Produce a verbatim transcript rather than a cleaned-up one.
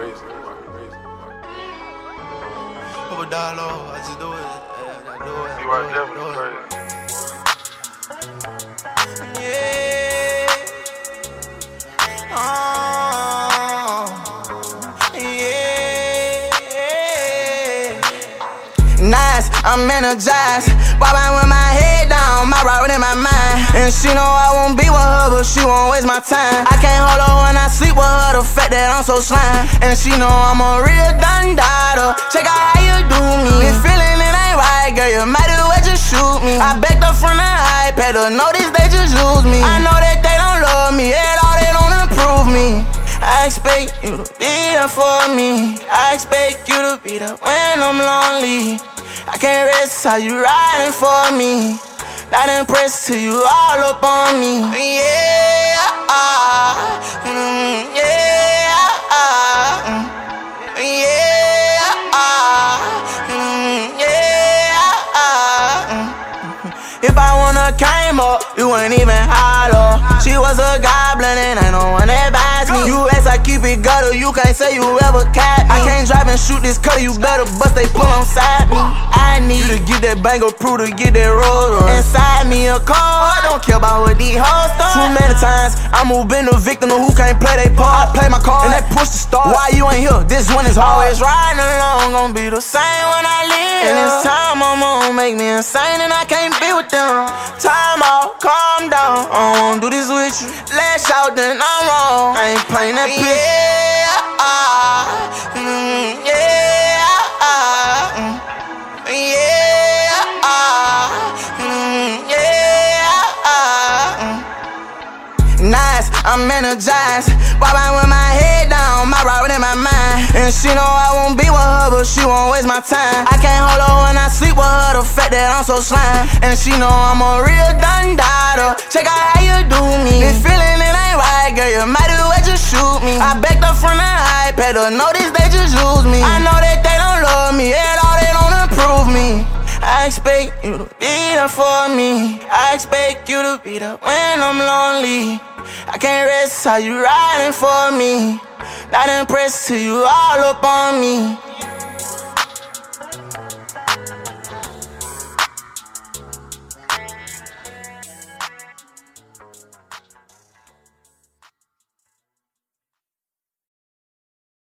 Couple dollars, I just do it. I do it. You are definitely crazy. Yeah. Oh. Yeah. Nice, I'm energized. Bobbing with my head down, my route in my mind. And she know I won't be with her, but she won't waste my time. I can't hold her when I sleep with her, the fact that I'm so slime. And she know I'm a real dundada. Check out how you do me. This feeling it ain't right, girl, you might as well just shoot me. I backed up from the iPad to notice they just use me. I know that they don't love me at all, they don't improve me. I expect you to be there for me. I expect you to be there when I'm lonely. I can't rest how you riding for me. Not impressed till you all up on me. Yeah, mm, yeah, mm, yeah, mm, yeah. Mm. If I wanna came up, you wouldn't even holler. She was a goblin and ain't no one that buys me. You ask I keep it gutter, you can't say you ever cat me. I can't drive and shoot this cutter, you better bust they pull on side me. I need you to get that banger proof to get that road inside me a car. I don't care about what these hoes thought. Too many times I move been a victim of who can't play they part. I play my card and they push the start. Why you ain't here? This one is always riding along, gon' be the same when I leave. And this time I'm on make me insane and I can't be with them. Time out, calm down. I don't wanna do this with you. Lash out, then I'm wrong. I ain't playing that bitch. Yeah, mm, yeah, mm, yeah, mm, yeah. Mm. Nice, I'm energized. Bobbing with my head down, my route in my mind. And she know I won't be with her, but she won't waste my time. I can't hold her when I sleep with her, the fact that I'm so slime. And she know I'm a real dundada. Check out how you do me. This feeling it ain't right, girl, you might as well just shoot me. I backed up from the iPad to notice they just use me. I know that they don't love me at all, they don't improve me. I expect you to be there for me. I expect you to be there when I'm lonely. I can't rest how you riding for me. Not impressed till you all up on me.